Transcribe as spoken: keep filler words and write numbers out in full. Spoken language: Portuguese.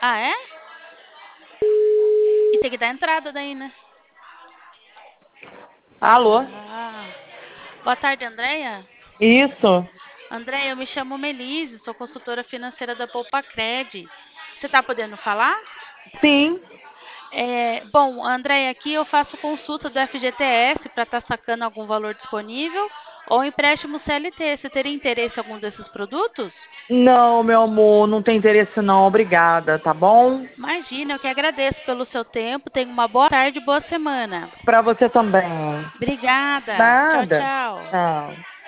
Ah, é? E tem que dar entrada daí, né? Alô? Ah. Boa tarde, Andréia. Isso? Andréia, eu me chamo Melise, sou consultora financeira da Poupa-Cred. Você está podendo falar? Sim. É, bom, Andréia, aqui eu faço consulta do F G T S para estar sacando algum valor disponível ou empréstimo C L T. Você teria interesse em algum desses produtos? Não, meu amor, não tem interesse não, obrigada, tá bom? Imagina, eu que agradeço pelo seu tempo. Tenha uma boa tarde e boa semana. Pra você também. Obrigada. Tchau, Nada. tchau. Tchau.